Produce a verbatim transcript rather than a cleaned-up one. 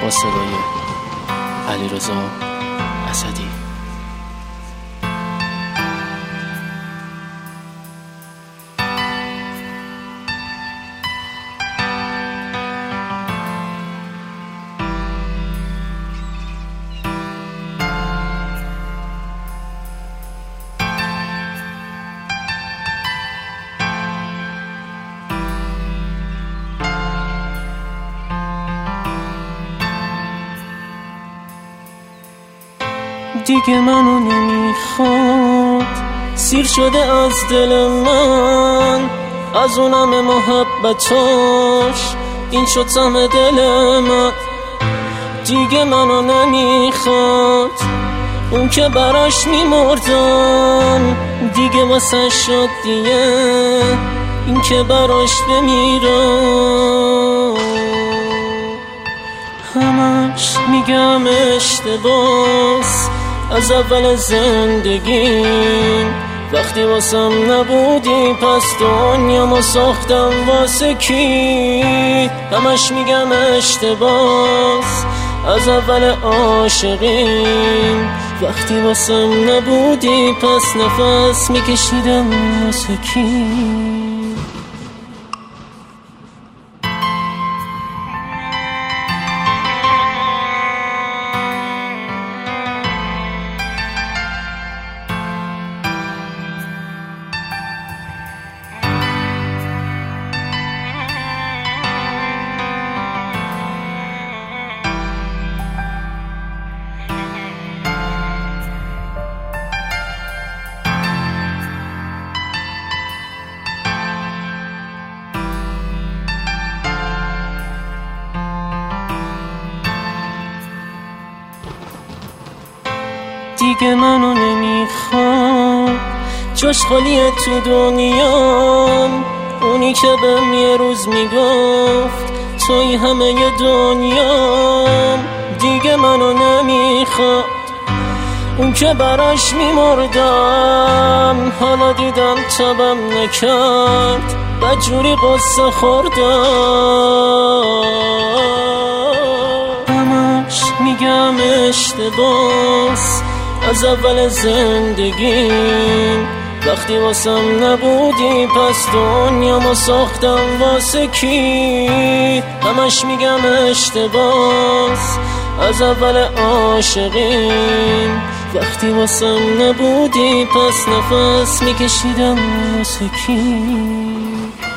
با صدای علیرضا اسدی. دیگه منو نمیخواد، سیر شده از دل من، از اونم محبتاش این شد طعم دل من. دیگه منو نمیخواد، اون که براش میمردم دیگه واسه شد دیگه این که براش بمیرم. همش میگم اشتباس از اول زندگیم، وقتی واسم نبودی پس دنیامو ساختم واسه کی. همش میگم اشتباس از اول عاشقیم، وقتی واسم نبودی پس نفس میکشیدم واسه کی. دیگه منو نمیخواد، جاش خالیه تو دنیام، اونی که بهم یه روز میگفت توی همه ی دنیام. دیگه منو نمیخواد، اون که براش میمردم، حالا دیدم تبم نکرد بدجوری قصه خوردم. همش میگم اشتباس از اول زندگیم، وقتی واسم نبودی پس دنیامو ساختم واسه کی. همش میگم اشتباس از اول عاشقیم، وقتی واسم نبودی پس نفس میکشیدم واسه کی.